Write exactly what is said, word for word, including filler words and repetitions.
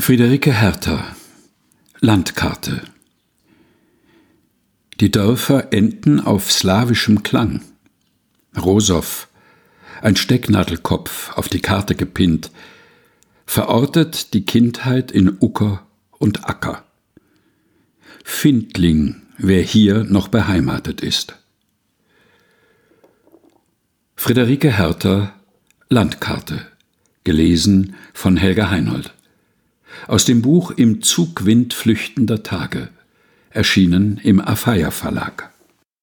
Friederike Hertha, Landkarte. Die Dörfer enden auf slawischem Klang. Rosow, ein Stecknadelkopf auf die Karte gepinnt, verortet die Kindheit in Ucker und Acker. Findling, wer hier noch beheimatet ist. Friederike Hertha, Landkarte, gelesen von Helga Heinold. Aus dem Buch Im Zugwind flüchtender Tage, erschienen im Afeier Verlag.